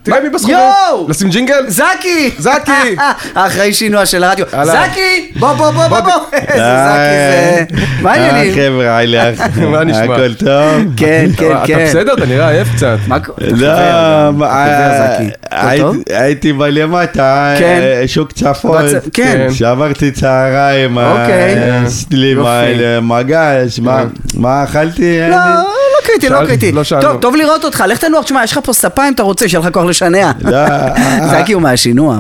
תראה מי בסחורות. לשים ג'ינגל? זקי! זקי! האחראי שינוע של הרדיו. זקי! בוא. איזה זקי זה. מה העניינים? חבר'ה, הילך. מה נשמע? הכל טוב? כן. אתה בסדר? אתה נראה עייף קצת. לא, הייתי בלמטה, שוק צפון. כן. שעברתי צהריים, סלימה, מגש, מה אכלתי? לא קריטי. טוב לראות אותך, לך תנוח, תשמע, יש לך פה ספה אם אתה רוצה, שיהיה לך כוח לשנע. זקי הוא מהשינוע.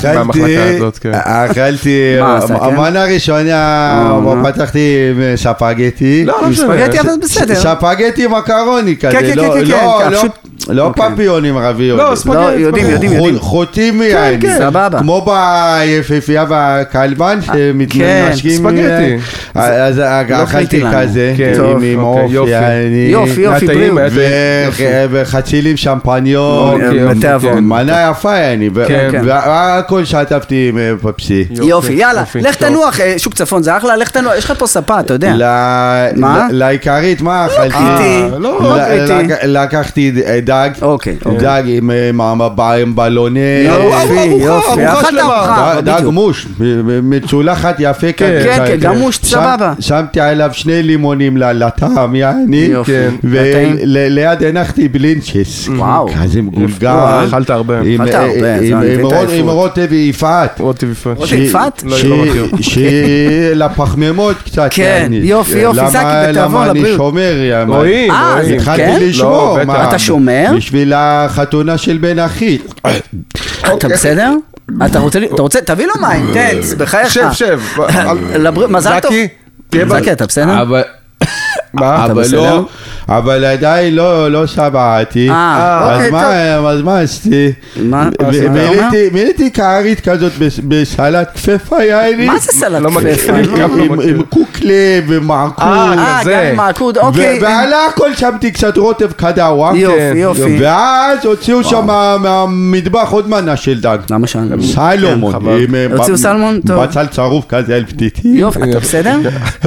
אכלתי, המנה ראשונה, פתחתי ספגטי. ספגטי אבל בסדר. ספגטי מקרוני כזה, לא פפיונים רביות. לא, ספגטי. יודעים. חוטים יעני. סבבה. כמו ביפיפייה והכלבן שמתנשקים. ספגטי. אז אכלתי כזה, עם עוף יעני. יופי, בריאות. וחצילים שמפניון. מנה יפה יעני. והכל שטפתי עם פפסי. יופי, יאללה, לך תנוח, שוק צפון זה אחלה, לך תנוח, יש לך פה ספה, אתה יודע. לעיקרית, מה אכלתי? לקחתי דג, עם בלוני, יופי, דג מוש, מצולחת יפה, כן, גם מוש, סבבה. שמתי עליו 2 לימונים לטעם, יעני, וליד הנחתי בלינצ'ס, כזה מגולגל, אכלת הרבה, עם רוטב יפעת, לפחממות קצת, כן, יופי, זקי, בתיאבון לבריאות. למה אני שומר, רואים, התחלתי לשמור, אתה שומר? בשביל החתונה של בן אחי. אתה בסדר? אתה רוצה, תביא לו מים, תן, בחייך. שב. מזל טוב. זקי, אתה בסדר? אבל לא, אבל עדיין לא שבעתי, אז מה עשיתי? מילאתי קערית כזאת בסלט כפפה יעני. מה זה סלט כפפה? עם קוקלה ומעקוד. גם מעקוד, אוקיי. ועלה הכל שמתי קצת רוטב קדאווה. יופי. ואז הוציאו שם מהמטבח עוד מנה של דג. למה שם? סלמון. הוציאו סלמון? טוב. בצל צרוף כזה על פתיתים. יופי, אתה בסדר?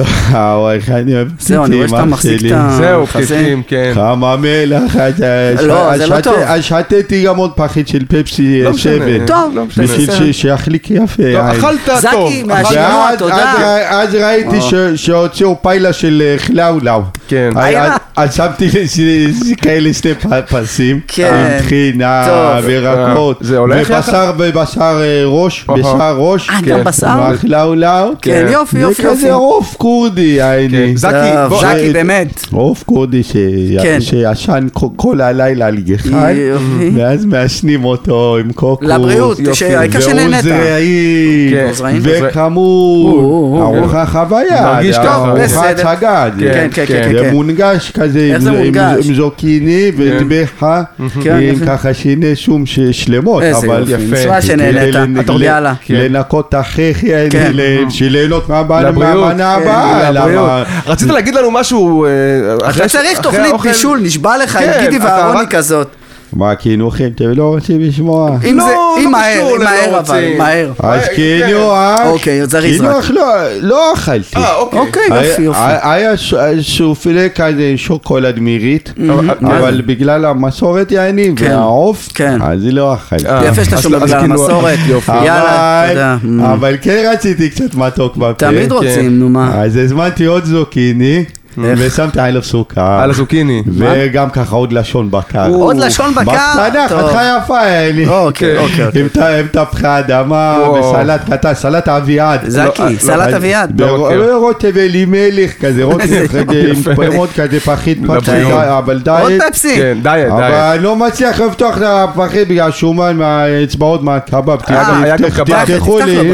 אני אוהב זהו, אני רואה שאתה מחזיק את זהו, פתיתים, כן. כמה מלח, לא, זה לא טוב. אז שתתי גם עוד פחית של פפסי שבט. טוב, בשביל שיחליק יפה. אכלת טוב. זקי, מהשינוע, תודה. אז ראיתי שהוציאו פיילה של חלאולאו. כן. אז שמתי כאלה 2 פסים. עם טחינה ורקות. ובשר ראש. בשר ראש. גם בשר? חלאולאו. כן, יופי. וכזה עוף קורדי. זקי, באמת. עוף קורדי שישן כל הלילה על גחל, ואז מאשנים אותו עם קוקוס. לבריאות, העיקר שנהנית. ועוזרעים, וכמות, ארוחה חוויה. מרגיש טוב, בסדר. ארוחת סגד. זה מונגש כזה, עם זוקיני וטבחה, עם ככה שיני שום שלמות. איזה יופי, נשמע שנהנית. אתה עוד יאללה. לנקות תחך, ליהנות מהמנה הבאה. רצית להגיד לנו משהו? אתה צריך תוכנית בישול, נשבע לך עם גידי והרוני כזאת. מה, קינוחים? אתם לא רוצים לשמוע? אם מהר אבל, מהר. אז קינוח. אוקיי, זריז רק. קינוח לא אכלתי. אוקיי, יופי. היה סופילה כזה שוקולד מירית, אבל בגלל המסורת יעני והעוף, אז לא אכלתי. יפה שאתה שומע בגלל המסורת. יאללה, תודה. אבל כן רציתי קצת מתוק בפה. תמיד רוצים, נו מה. אז הזמנתי עוד זוקיני. ושמתי עליו סוכר. על הזוקיני. וגם ככה עוד לשון בקר. עוד לשון בקר? בקטנה, חתכה יפה, אלי. אוקיי. עם תפחי אדמה, וסלט קטן, סלט אביעד. זקי, סלט אביעד. ורוטב אלי מלך כזה, רוטב עם פירות כזה, פחית פצ'ה, אבל דיאט. עוד פפסי. כן, דיאט. אבל אני לא מצליח לפתוח את הפחית בגלל שומן מהאצבעות מהקבב. היה גם קבב. תפתחו לי.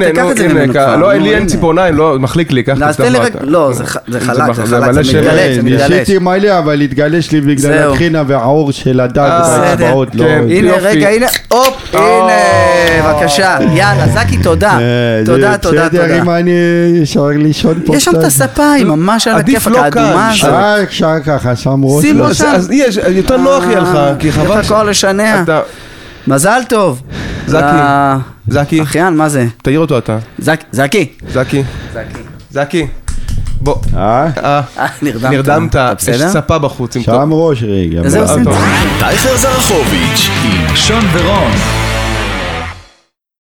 הנה, לא, אלי אין ציפורניים, לא, מחליק לי, קח תפתח ואתה. לא, זה חלק, זה מתגלש. ניסיתי מלא, אבל התגלש לי בגלל התחינה והעור של הדג והאצבעות. הנה, רגע, הנה, הופ, הנה, בבקשה. יאללה, זקי, תודה. תודה. בסדר, אם אני אשאר לישון פה. יש שם את הספה, היא ממש על הכיף, האדומה הזאת. אפשר ככה, שם ראש. שימו שם. אז יש, יותר נוח יהיה לך, כי חבל יש לך כל לשנע. מזל טוב. זקי. אחיין, מה זה? תעיר אותו אתה. זקי. בוא. נרדמת. יש ספה בחוץ. שם ראש רגע. טייכר זרחוביץ' עם שון ורון